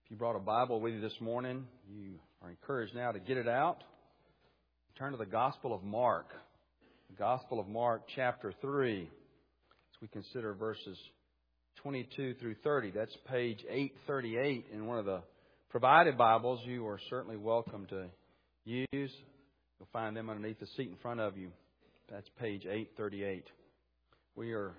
If you brought a Bible with you this morning, you are encouraged now to get it out. Turn to the Gospel of Mark. The Gospel of Mark, chapter 3, as we consider verses 22 through 30. That's page 838 in one of the provided Bibles you are certainly welcome to use. You'll find them underneath the seat in front of you. That's page 838. We are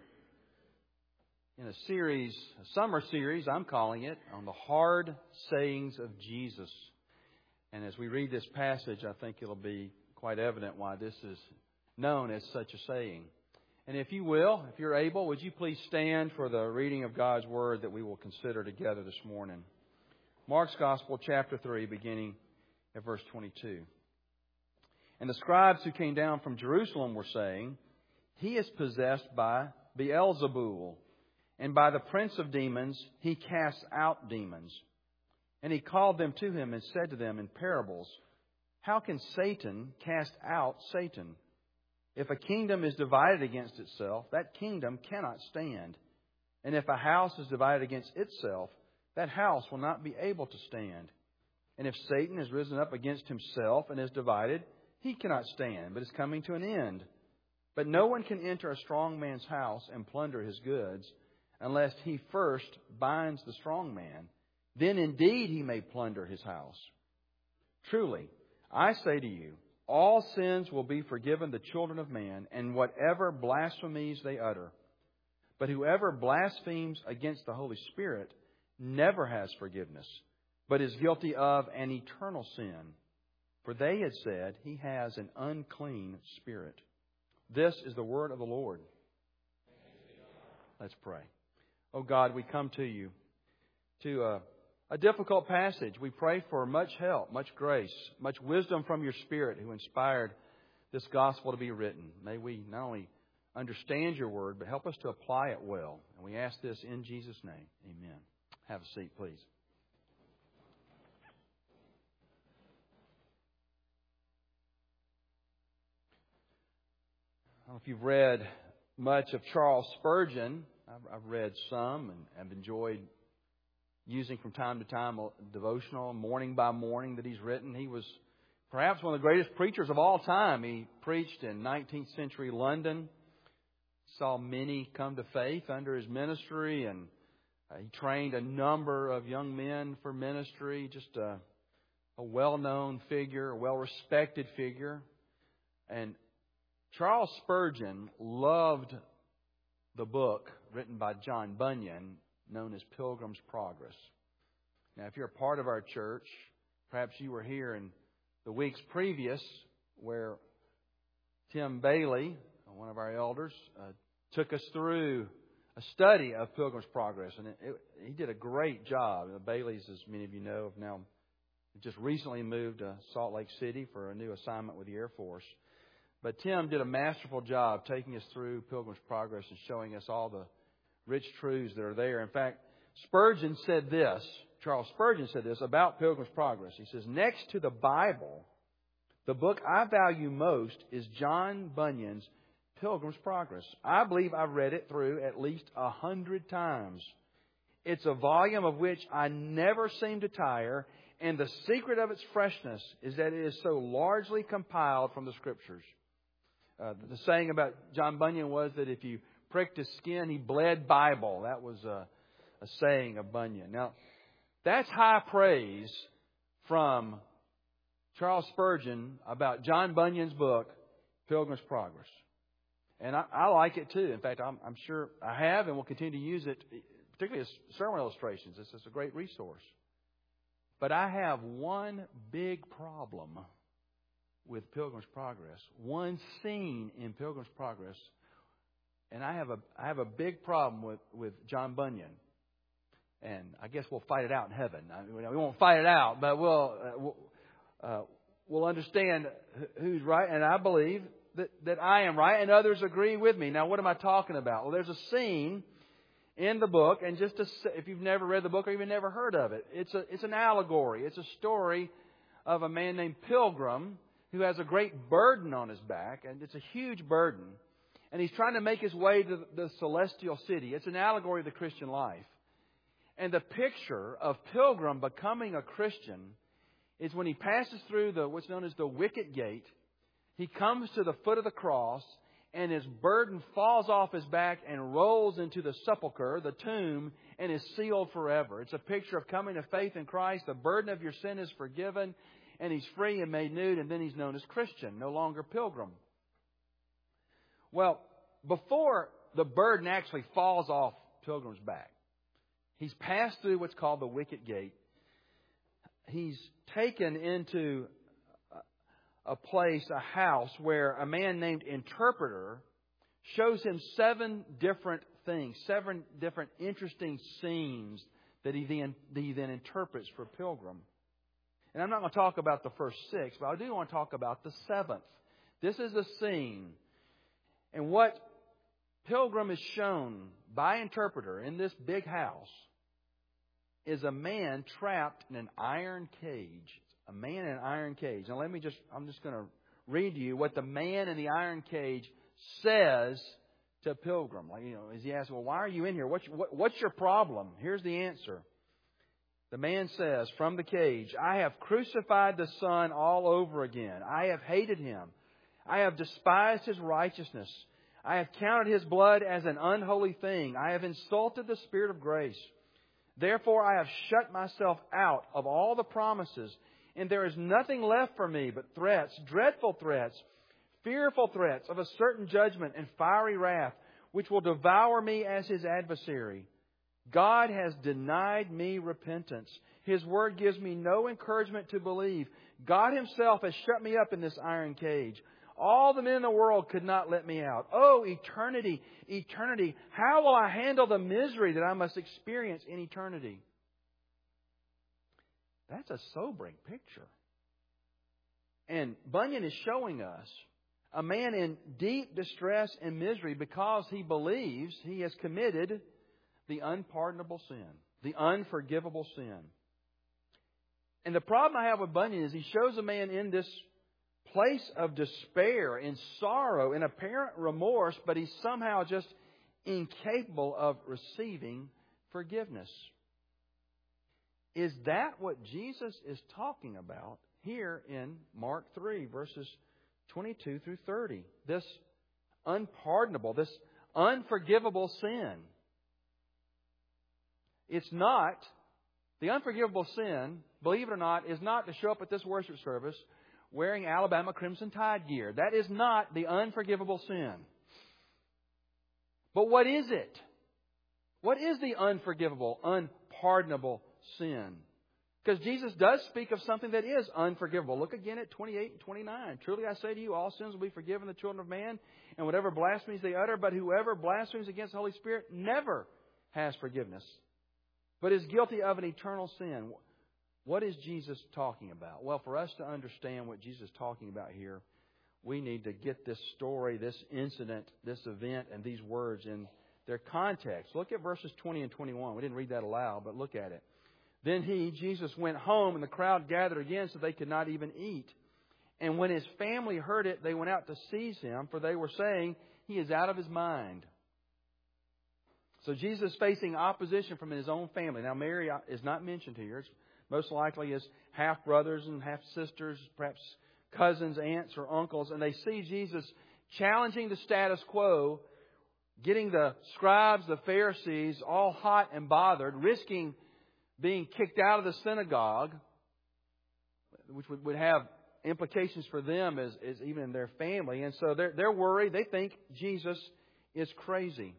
in a series, a summer series, I'm calling it, on the hard sayings of Jesus. And as we read this passage, I think it'll be quite evident why this is known as such a saying. And if you will, if you're able, would you please stand for the reading of God's Word that we will consider together this morning. Mark's Gospel, chapter 3, beginning at verse 22. And the scribes who came down from Jerusalem were saying, "He is possessed by Beelzebul, and by the prince of demons he casts out demons." And he called them to him and said to them in parables, "How can Satan cast out Satan? If a kingdom is divided against itself, that kingdom cannot stand. And if a house is divided against itself, that house will not be able to stand. And if Satan has risen up against himself and is divided, he cannot stand, but is coming to an end. But no one can enter a strong man's house and plunder his goods, unless he first binds the strong man. Then indeed he may plunder his house. Truly, I say to you, all sins will be forgiven the children of man, and whatever blasphemies they utter. But whoever blasphemes against the Holy Spirit never has forgiveness, but is guilty of an eternal sin. For they had said, he has an unclean spirit." This is the word of the Lord. Let's pray. Oh God, we come to you to a difficult passage. We pray for much help, much grace, much wisdom from your Spirit who inspired this gospel to be written. May we not only understand your word, but help us to apply it well. And we ask this in Jesus' name. Amen. Have a seat, please. I don't know if you've read much of Charles Spurgeon. I've read some and have enjoyed using from time to time a devotional, morning by morning, that he's written. He was perhaps one of the greatest preachers of all time. He preached in 19th century London, saw many come to faith under his ministry, and he trained a number of young men for ministry. Just a well-known figure, a well-respected figure. And Charles Spurgeon loved the book written by John Bunyan known as Pilgrim's Progress. Now, if you're a part of our church, perhaps you were here in the weeks previous where Tim Bailey, one of our elders, took us through a study of Pilgrim's Progress. And he did a great job. The Baileys, as many of you know, have now just recently moved to Salt Lake City for a new assignment with the Air Force. But Tim did a masterful job taking us through Pilgrim's Progress and showing us all the rich truths that are there. In fact, Spurgeon said this, Charles Spurgeon said this about Pilgrim's Progress. He says, "Next to the Bible, the book I value most is John Bunyan's Pilgrim's Progress. I believe I've read it through at least 100 times. It's a volume of which I never seem to tire, and the secret of its freshness is that it is so largely compiled from the Scriptures." The saying about John Bunyan was that if you pricked his skin, he bled Bible. That was a saying of Bunyan. Now, that's high praise from Charles Spurgeon about John Bunyan's book, Pilgrim's Progress. And I like it too. In fact, I'm sure I have and will continue to use it, particularly as sermon illustrations. It's a great resource. But I have one big problem with Pilgrim's Progress. One scene in Pilgrim's Progress. And I have a big problem with John Bunyan. And I guess we'll fight it out in heaven. We won't fight it out, but we'll understand who's right. And I believe that I am right, and others agree with me. Now, what am I talking about? Well, there's a scene in the book, and if you've never read the book or even never heard of it, it's an allegory. It's a story of a man named Pilgrim who has a great burden on his back, and it's a huge burden. And he's trying to make his way to the celestial city. It's an allegory of the Christian life. And the picture of Pilgrim becoming a Christian is when he passes through what's known as the wicket gate. He comes to the foot of the cross, and his burden falls off his back and rolls into the sepulchre, the tomb, and is sealed forever. It's a picture of coming to faith in Christ. The burden of your sin is forgiven, and he's free and made new, and then he's known as Christian, no longer pilgrim. Well, before the burden actually falls off Pilgrim's back, he's passed through what's called the wicket gate. He's taken into a place, a house, where a man named Interpreter shows him 7 different things, 7 different interesting scenes that he then interprets for Pilgrim. And I'm not going to talk about the first 6, but I do want to talk about the 7th. This is a scene. And what Pilgrim is shown by Interpreter in this big house is a man trapped in an iron cage. A man in an iron cage. Now I'm just going to read to you what the man in the iron cage says to Pilgrim. As he asks, well, why are you in here? What's your problem? Here's the answer. The man says from the cage, I have crucified the Son all over again. I have hated Him. I have despised His righteousness. I have counted His blood as an unholy thing. I have insulted the Spirit of grace. Therefore I have shut myself out of all the promises, and there is nothing left for me but threats, dreadful threats, fearful threats of a certain judgment and fiery wrath, which will devour me as His adversary. God has denied me repentance. His word gives me no encouragement to believe. God Himself has shut me up in this iron cage. All the men in the world could not let me out. Oh, eternity, eternity, how will I handle the misery that I must experience in eternity? That's a sobering picture. And Bunyan is showing us a man in deep distress and misery because he believes he has committed the unpardonable sin, the unforgivable sin. And the problem I have with Bunyan is he shows a man in this place of despair, in sorrow, in apparent remorse, but he's somehow just incapable of receiving forgiveness. Is that what Jesus is talking about here in Mark 3, verses 22 through 30? This unpardonable, this unforgivable sin. It's not, the unforgivable sin, believe it or not, is not to show up at this worship service wearing Alabama Crimson Tide gear. That is not the unforgivable sin. But what is it? What is the unforgivable, unpardonable sin? Because Jesus does speak of something that is unforgivable. Look again at 28 and 29. Truly I say to you, all sins will be forgiven the children of man, and whatever blasphemies they utter, but whoever blasphemes against the Holy Spirit never has forgiveness, but is guilty of an eternal sin. What is Jesus talking about? Well, for us to understand what Jesus is talking about here, we need to get this story, this incident, this event, and these words in their context. Look at verses 20 and 21. We didn't read that aloud, but look at it. Then he, Jesus, went home, and the crowd gathered again so they could not even eat. And when his family heard it, they went out to seize him, for they were saying, he is out of his mind. So Jesus is facing opposition from his own family. Now, Mary is not mentioned here. It's most likely his half-brothers and half-sisters, perhaps cousins, aunts, or uncles. And they see Jesus challenging the status quo, getting the scribes, the Pharisees, all hot and bothered, risking being kicked out of the synagogue, which would have implications for them as even in their family. And so they're worried. They think Jesus is crazy.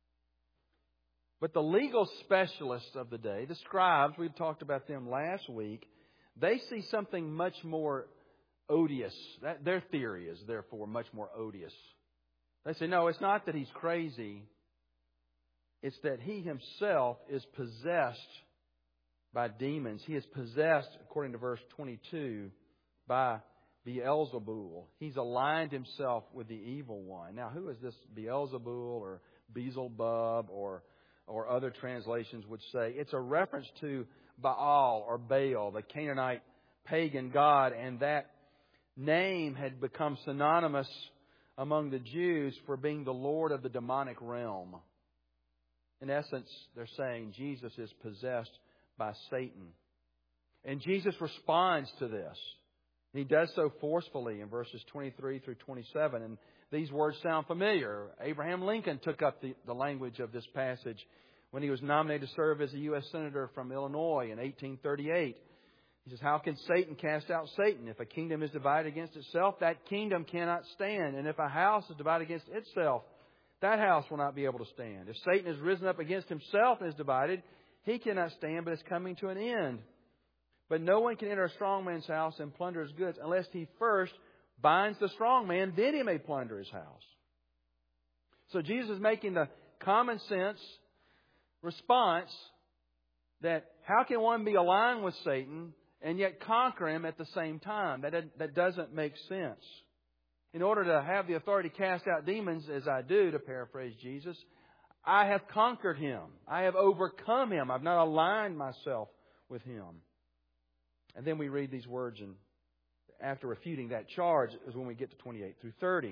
But the legal specialists of the day, the scribes, we talked about them last week, they see something much more odious. Their theory is therefore much more odious. They say, no, it's not that he's crazy. It's that he himself is possessed by demons. He is possessed, according to verse 22, by Beelzebul. He's aligned himself with the evil one. Now, who is this Beelzebul or Beelzebub or other translations would say? It's a reference to Baal or Baal, the Canaanite pagan god, and that name had become synonymous among the Jews for being the lord of the demonic realm. In essence, they're saying Jesus is possessed by Satan. And Jesus responds to this. He does so forcefully in verses 23 through 27. And these words sound familiar. Abraham Lincoln took up the language of this passage when he was nominated to serve as a U.S. Senator from Illinois in 1838. He says, "How can Satan cast out Satan? If a kingdom is divided against itself, that kingdom cannot stand. And if a house is divided against itself, that house will not be able to stand. If Satan has risen up against himself and is divided, he cannot stand, but is coming to an end. But no one can enter a strong man's house and plunder his goods unless he first binds the strong man, then he may plunder his house." So Jesus is making the common sense response that how can one be aligned with Satan and yet conquer him at the same time? That doesn't make sense. In order to have the authority to cast out demons, as I do, to paraphrase Jesus, I have conquered him. I have overcome him. I've not aligned myself with him. And then we read these words, and after refuting that charge is when we get to 28 through 30.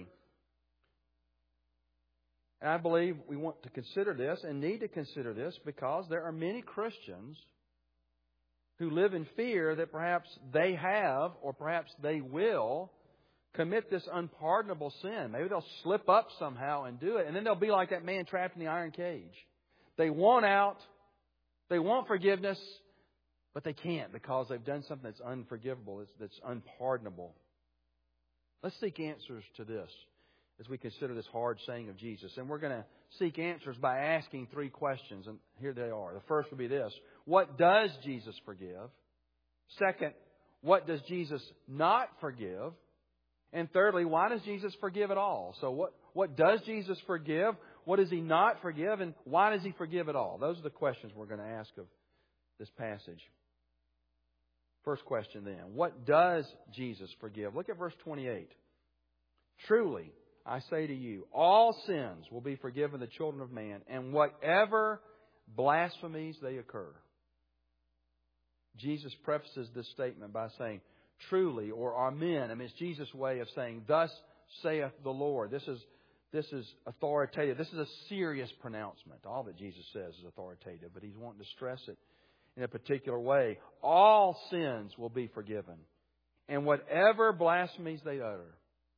And I believe we want to consider this and need to consider this because there are many Christians who live in fear that perhaps they have or perhaps they will commit this unpardonable sin. Maybe they'll slip up somehow and do it. And then they'll be like that man trapped in the iron cage. They want out. They want forgiveness. But they can't because they've done something that's unforgivable, that's unpardonable. Let's seek answers to this as we consider this hard saying of Jesus. And we're going to seek answers by asking 3 questions. And here they are. The first would be this: what does Jesus forgive? Second, what does Jesus not forgive? And thirdly, why does Jesus forgive at all? So what does Jesus forgive? What does He not forgive? And why does He forgive at all? Those are the questions we're going to ask of this passage. First question then, what does Jesus forgive? Look at verse 28. "Truly, I say to you, all sins will be forgiven the children of man, and whatever blasphemies they occur." Jesus prefaces this statement by saying, truly, or amen. I mean, it's Jesus' way of saying, "Thus saith the Lord." This is authoritative. This is a serious pronouncement. All that Jesus says is authoritative, but He's wanting to stress it in a particular way. All sins will be forgiven, and whatever blasphemies they utter.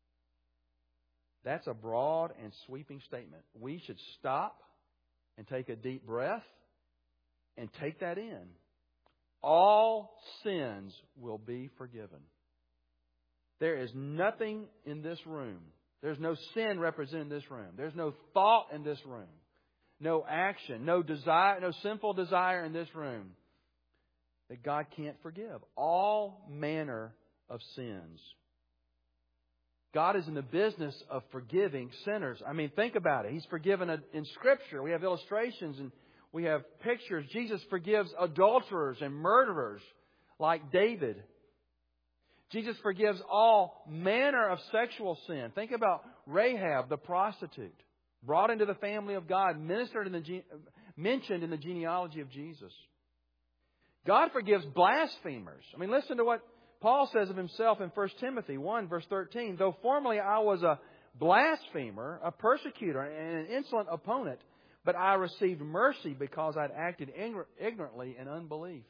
That's a broad and sweeping statement. We should stop and take a deep breath and take that in. All sins will be forgiven. There is nothing in this room. There's no sin represented in this room. There's no thought in this room. No action, no desire, no sinful desire in this room that God can't forgive. All manner of sins. God is in the business of forgiving sinners. I mean, think about it. He's forgiven in Scripture. We have illustrations and we have pictures. Jesus forgives adulterers and murderers like David. Jesus forgives all manner of sexual sin. Think about Rahab, the prostitute, brought into the family of God, mentioned in the genealogy of Jesus. God forgives blasphemers. I mean, listen to what Paul says of himself in 1 Timothy 1, verse 13. "Though formerly I was a blasphemer, a persecutor, and an insolent opponent, but I received mercy because I'd acted ignorantly in unbelief."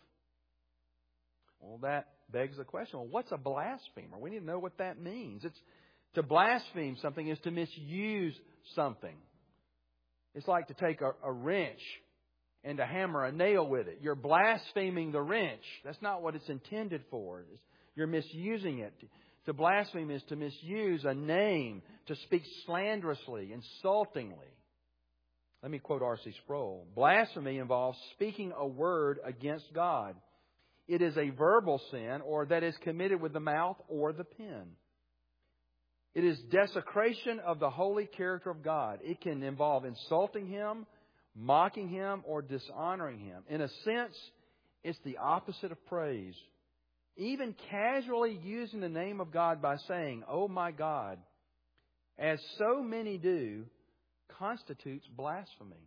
Well, that begs the question, well, what's a blasphemer? We need to know what that means. To blaspheme something is to misuse something. It's like to take a wrench and to hammer a nail with it. You're blaspheming the wrench. That's not what it's intended for. You're misusing it. To blaspheme is to misuse a name, to speak slanderously, insultingly. Let me quote R.C. Sproul. "Blasphemy involves speaking a word against God. It is a verbal sin, or that is committed with the mouth or the pen. It is desecration of the holy character of God. It can involve insulting Him, mocking Him, or dishonoring Him. In a sense, it's the opposite of praise. Even casually using the name of God by saying, 'Oh my God,' as so many do, constitutes blasphemy."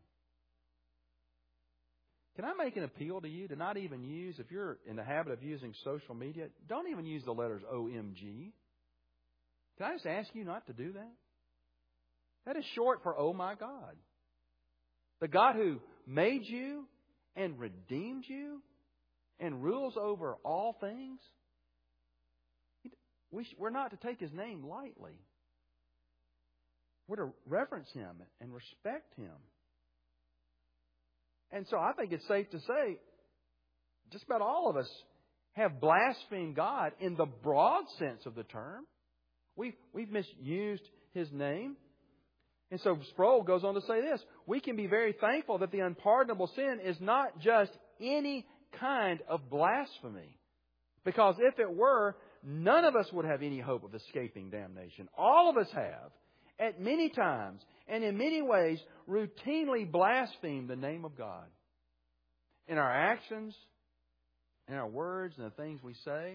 Can I make an appeal to you to not even use, if you're in the habit of using social media, don't even use the letters OMG. Can I just ask you not to do that? That is short for "Oh my God." The God who made you and redeemed you and rules over all things, we're not to take His name lightly. We're to reverence Him and respect Him. And so I think it's safe to say just about all of us have blasphemed God in the broad sense of the term. We've misused His name. And so Sproul goes on to say this: we can be very thankful that the unpardonable sin is not just any kind of blasphemy. Because if it were, none of us would have any hope of escaping damnation. All of us have, at many times and in many ways, routinely blasphemed the name of God. In our actions, in our words, and the things we say.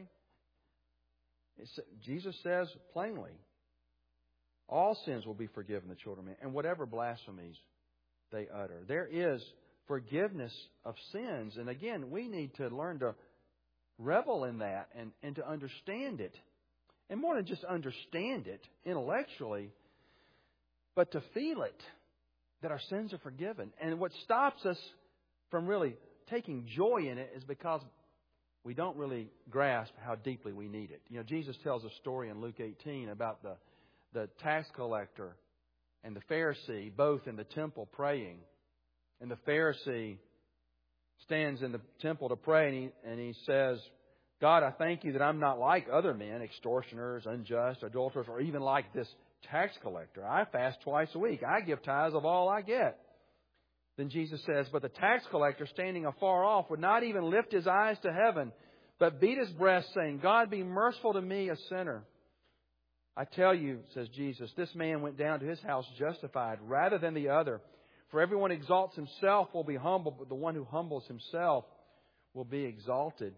Jesus says plainly, all sins will be forgiven the children of men, and whatever blasphemies they utter. There is forgiveness of sins. And again, we need to learn to revel in that and to understand it. And more than just understand it intellectually, but to feel it, that our sins are forgiven. And what stops us from really taking joy in it is because we don't really grasp how deeply we need it. You know, Jesus tells a story in Luke 18 about the tax collector and the Pharisee, both in the temple praying. And the Pharisee stands in the temple to pray, and he says, God, I thank you that I'm not like other men, extortioners, unjust, adulterers, or even like this tax collector. I fast twice a week. I give tithes of all I get. Then Jesus says, but the tax collector, standing afar off, would not even lift his eyes to heaven, but beat his breast, saying, God, be merciful to me, a sinner. I tell you, says Jesus, this man went down to his house justified rather than the other. For everyone who exalts himself will be humbled, but the one who humbles himself will be exalted.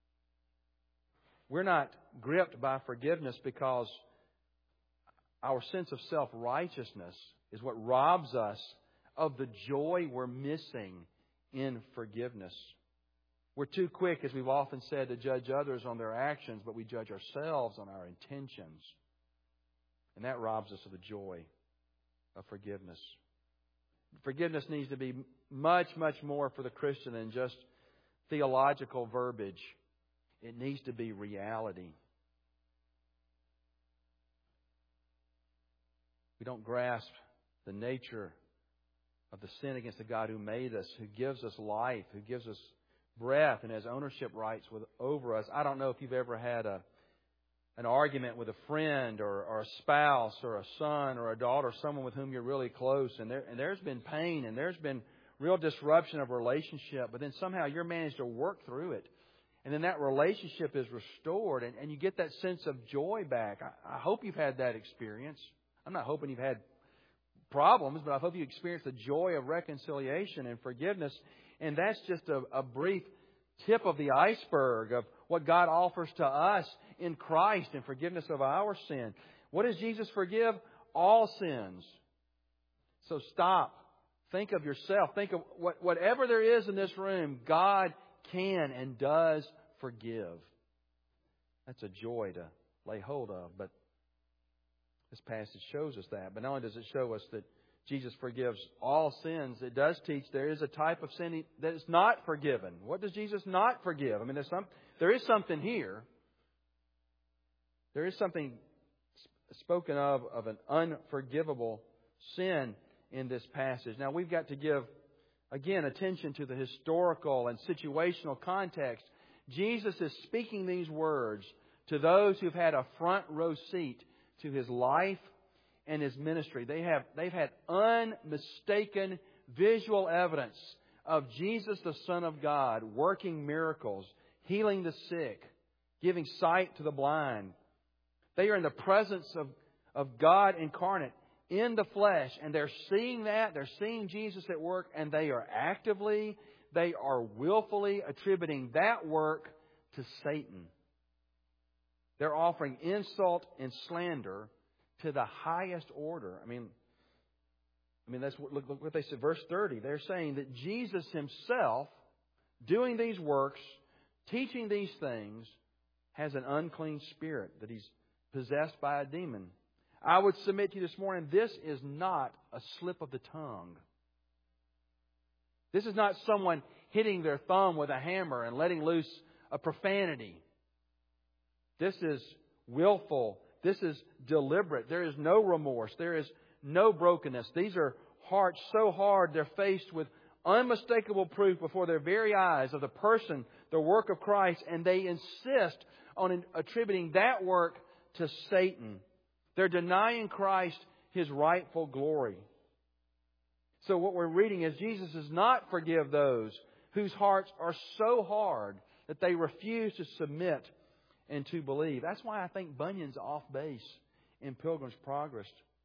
We're not gripped by forgiveness because our sense of self-righteousness is what robs us of the joy we're missing in forgiveness. We're too quick, as we've often said, to judge others on their actions, but we judge ourselves on our intentions. And that robs us of the joy of forgiveness. Forgiveness needs to be much, much more for the Christian than just theological verbiage. It needs to be reality. We don't grasp the nature of the sin against the God who made us, who gives us life, who gives us breath and has ownership rights over us. I don't know if you've ever had an argument with a friend or a spouse or a son or a daughter, someone with whom you're really close, and there's been pain and there's been real disruption of relationship, but then somehow you're managed to work through it. And then that relationship is restored and you get that sense of joy back. I hope you've had that experience. I'm not hoping you've had problems, but I hope you experienced the joy of reconciliation and forgiveness. And that's just a brief tip of the iceberg of what God offers to us in Christ in forgiveness of our sin. What does Jesus forgive? All sins. So stop. Think of yourself. Think of whatever there is in this room, God can and does forgive. That's a joy to lay hold of. But this passage shows us that. But not only does it show us that Jesus forgives all sins, it does teach there is a type of sin that is not forgiven. What does Jesus not forgive? I mean, there is something here. There is something spoken of an unforgivable sin in this passage. Now, we've got to give, again, attention to the historical and situational context. Jesus is speaking these words to those who've had a front row seat to His life and His ministry. They've had unmistaken visual evidence of Jesus, the Son of God, working miracles, healing the sick, giving sight to the blind. They are in the presence of God incarnate in the flesh, and they're seeing that. They're seeing Jesus at work, and they are willfully attributing that work to Satan. They're offering insult and slander to the highest order. I mean, that's look what they said. Verse 30. They're saying that Jesus Himself, doing these works, teaching these things, has an unclean spirit, that He's possessed by a demon. I would submit to you this morning, this is not a slip of the tongue. This is not someone hitting their thumb with a hammer and letting loose a profanity. This is willful. This is deliberate. There is no remorse. There is no brokenness. These are hearts so hard they're faced with unmistakable proof before their very eyes of the person, the work of Christ, and they insist on attributing that work to Satan. They're denying Christ His rightful glory. So what we're reading is Jesus does not forgive those whose hearts are so hard that they refuse to submit and to believe. That's why I think Bunyan's off base in Pilgrim's Progress.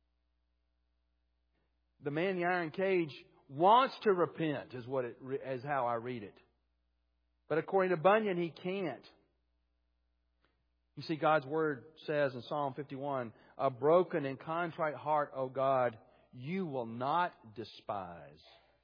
The man in the iron cage wants to repent, is how I read it. But according to Bunyan, he can't. You see, God's Word says in Psalm 51, "A broken and contrite heart, O God, you will not despise."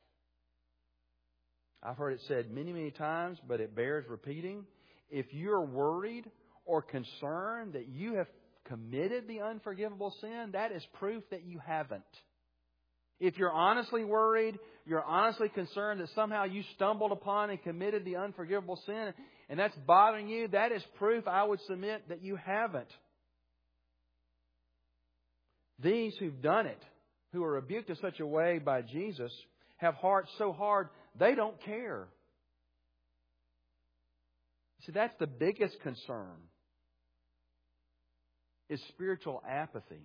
I've heard it said many, many times, but it bears repeating. If you're worried or concerned that you have committed the unforgivable sin, that is proof that you haven't. If you're honestly worried, you're honestly concerned that somehow you stumbled upon and committed the unforgivable sin, and that's bothering you, that is proof, I would submit, that you haven't. These who've done it, who are rebuked in such a way by Jesus, have hearts so hard they don't care. See, that's the biggest concern, is spiritual apathy.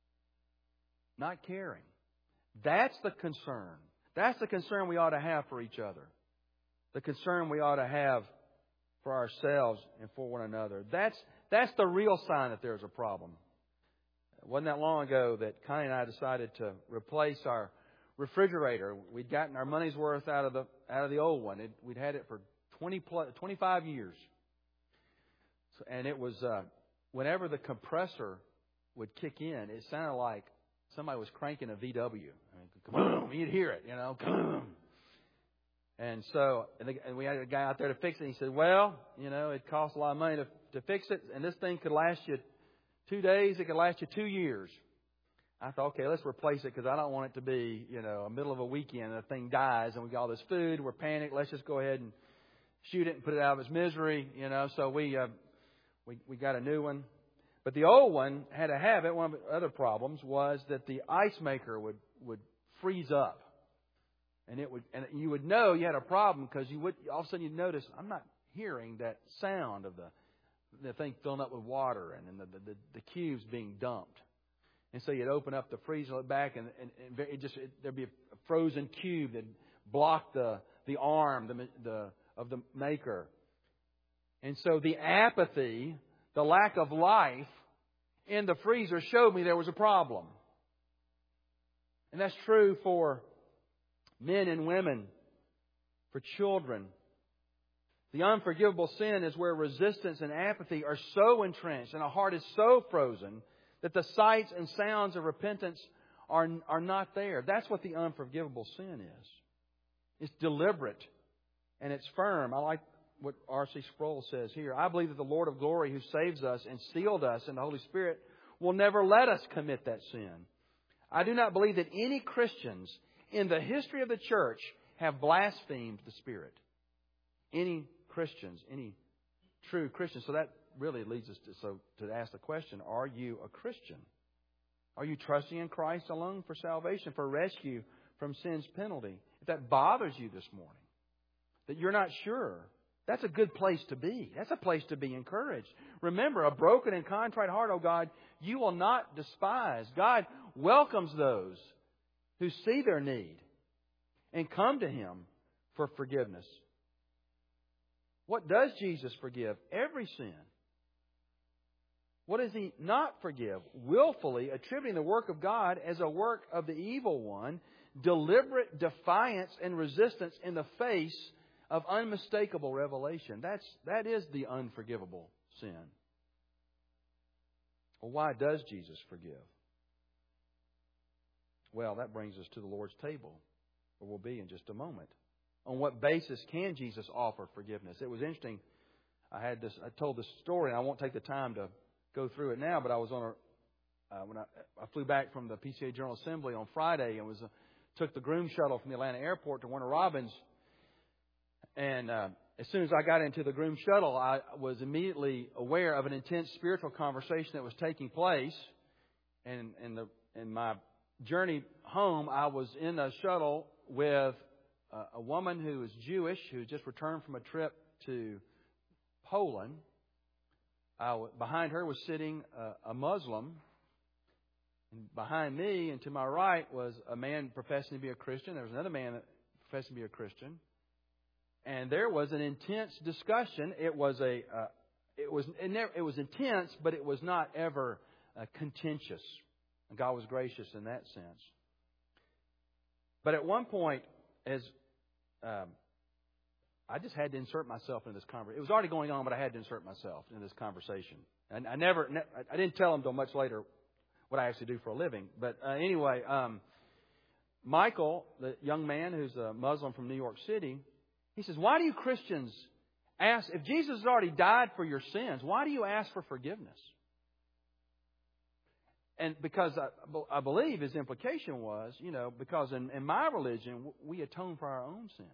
Not caring. That's the concern. That's the concern we ought to have for each other. The concern we ought to have for ourselves and for one another. That's the real sign that there's a problem. It wasn't that long ago that Connie and I decided to replace our refrigerator. We'd gotten our money's worth out of the old one. We'd had it for 25 years. And it was whenever the compressor would kick in, it sounded like somebody was cranking a VW. I mean, you'd hear it, you know. And so, and we had a guy out there to fix it. And he said, "Well, you know, it costs a lot of money to fix it, and this thing could last you 2 days. It could last you 2 years." I thought, okay, let's replace it because I don't want it to be, you know, a middle of a weekend and the thing dies and we got all this food. We're panicked. Let's just go ahead and shoot it and put it out of its misery, you know. So we got a new one. But the old one had a habit. One of the other problems was that the ice maker would freeze up, and you would know you had a problem because all of a sudden you'd notice, I'm not hearing that sound of the thing filling up with water and the cubes being dumped. And so you'd open up the freezer, look back, and there'd be a frozen cube that blocked the arm of the maker. And so the apathy, the lack of life in the freezer showed me there was a problem. And that's true for men and women, for children. The unforgivable sin is where resistance and apathy are so entrenched and a heart is so frozen that the sights and sounds of repentance are not there. That's what the unforgivable sin is. It's deliberate and it's firm. I like what R.C. Sproul says here. "I believe that the Lord of glory who saves us and sealed us in the Holy Spirit will never let us commit that sin. I do not believe that any Christians in the history of the church have blasphemed the Spirit." Any Christians, any true Christians. So that really leads us to ask the question, are you a Christian? Are you trusting in Christ alone for salvation, for rescue from sin's penalty? If that bothers you this morning, that you're not sure, that's a good place to be. That's a place to be encouraged. Remember, a broken and contrite heart, O God, you will not despise. God welcomes those who see their need and come to Him for forgiveness. What does Jesus forgive? Every sin. What does He not forgive? Willfully attributing the work of God as a work of the evil one, deliberate defiance and resistance in the face of unmistakable revelation. That is the unforgivable sin. Well, why does Jesus forgive? Well, that brings us to the Lord's table, where we'll be in just a moment. On what basis can Jesus offer forgiveness? It was interesting. I told this story, and I won't take the time to go through it now, but I was on when I flew back from the PCA General Assembly on Friday and was took the groom shuttle from the Atlanta airport to Warner Robins. And as soon as I got into the groom shuttle, I was immediately aware of an intense spiritual conversation that was taking place. And in my journey home, I was in a shuttle with a woman who was Jewish, who had just returned from a trip to Poland. Behind her was sitting a Muslim. And behind me and to my right was a man professing to be a Christian. There was another man professing to be a Christian. And there was an intense discussion. It was intense, but it was not ever contentious. And God was gracious in that sense. But at one point, I just had to insert myself into this conversation. It was already going on, but I had to insert myself into this conversation. And I didn't tell him until much later what I actually do for a living. But anyway, Michael, the young man who's a Muslim from New York City, he says, "Why do you Christians ask, if Jesus has already died for your sins, why do you ask for forgiveness?" And because I believe his implication was, because in my religion, we atone for our own sins.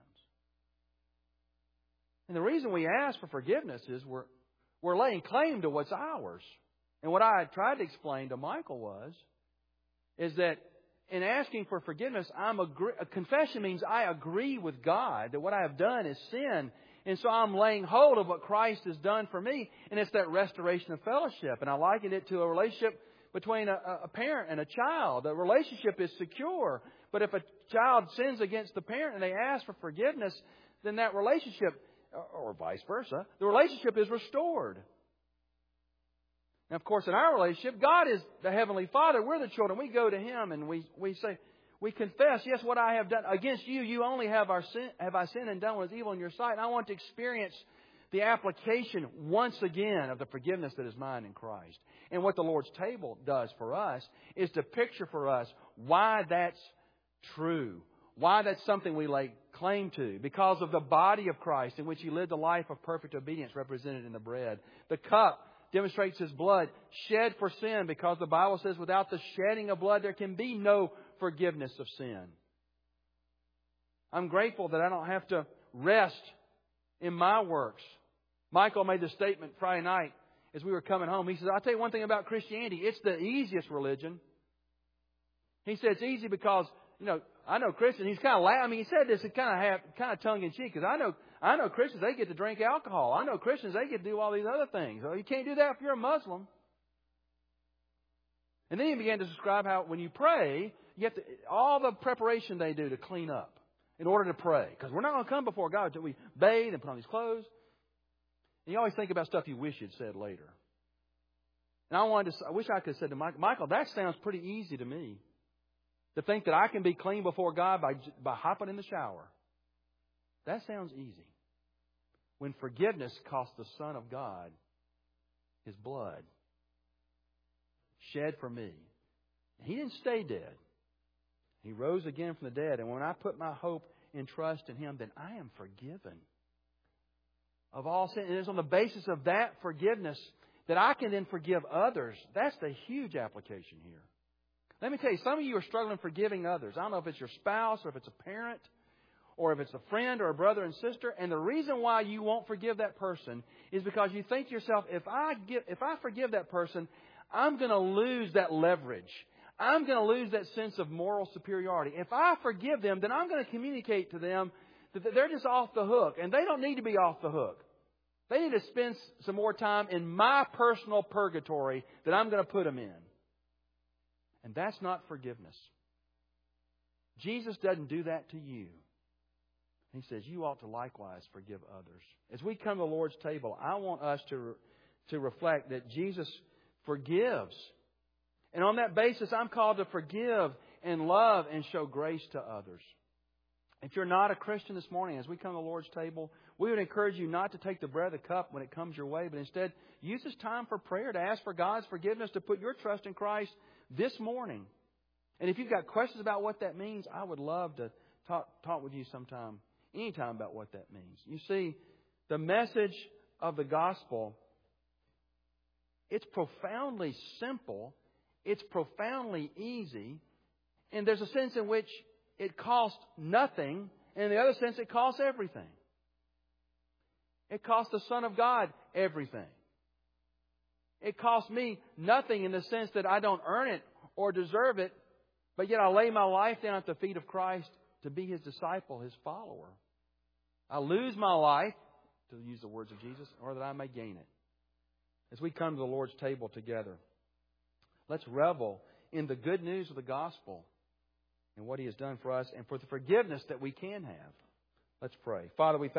And the reason we ask for forgiveness is we're laying claim to what's ours. And what I tried to explain to Michael is that in asking for forgiveness, a confession means I agree with God that what I have done is sin. And so I'm laying hold of what Christ has done for me. And it's that restoration of fellowship. And I liken it to a relationship between a parent and a child. The relationship is secure. But if a child sins against the parent and they ask for forgiveness, then that relationship, or vice versa, the relationship is restored. And of course, in our relationship, God is the Heavenly Father. We're the children. We go to Him and we say, we confess, yes, what I have done against you, you only have I sinned and done what is evil in your sight. And I want to experience the application once again of the forgiveness that is mine in Christ. And what the Lord's table does for us is to picture for us why that's true. Why that's something we lay claim to. Because of the body of Christ in which He lived a life of perfect obedience represented in the bread. The cup demonstrates His blood shed for sin, because the Bible says without the shedding of blood there can be no forgiveness of sin. I'm grateful that I don't have to rest in my works. Michael made the statement Friday night as we were coming home. He says, "I'll tell you one thing about Christianity. It's the easiest religion." He said it's easy because, I know Christians. He's kind of laughing. He said this kind of tongue in cheek, because I know Christians, they get to drink alcohol. I know Christians, they get to do all these other things. Well, you can't do that if you're a Muslim. And then he began to describe how when you pray, you have to, all the preparation they do to clean up in order to pray. Because we're not going to come before God until we bathe and put on these clothes. And you always think about stuff you wish you'd said later. And I wish I could have said to Michael, that sounds pretty easy to me. To think that I can be clean before God by hopping in the shower. That sounds easy. When forgiveness cost the Son of God His blood, shed for me. He didn't stay dead. He rose again from the dead. And when I put my hope and trust in Him, then I am forgiven of all sin. And it's on the basis of that forgiveness that I can then forgive others. That's the huge application here. Let me tell you, some of you are struggling forgiving others. I don't know if it's your spouse or if it's a parent or if it's a friend or a brother and sister. And the reason why you won't forgive that person is because you think to yourself, if I forgive that person, I'm going to lose that leverage. I'm going to lose that sense of moral superiority. If I forgive them, then I'm going to communicate to them that they're just off the hook. And they don't need to be off the hook. They need to spend some more time in my personal purgatory that I'm going to put them in. And that's not forgiveness. Jesus doesn't do that to you. He says you ought to likewise forgive others. As we come to the Lord's table, I want us to reflect that Jesus forgives. And on that basis, I'm called to forgive and love and show grace to others. If you're not a Christian this morning, as we come to the Lord's table, we would encourage you not to take the bread of the cup when it comes your way, but instead use this time for prayer to ask for God's forgiveness, to put your trust in Christ this morning. And if you've got questions about what that means, I would love to talk with you sometime, anytime about what that means. You see, the message of the gospel, it's profoundly simple. It's profoundly easy. And there's a sense in which it costs nothing. And in the other sense, it costs everything. It costs the Son of God everything. It costs me nothing in the sense that I don't earn it or deserve it, but yet I lay my life down at the feet of Christ to be His disciple, His follower. I lose my life, to use the words of Jesus, or that I may gain it. As we come to the Lord's table together, let's revel in the good news of the gospel and what He has done for us and for the forgiveness that we can have. Let's pray. Father, we thank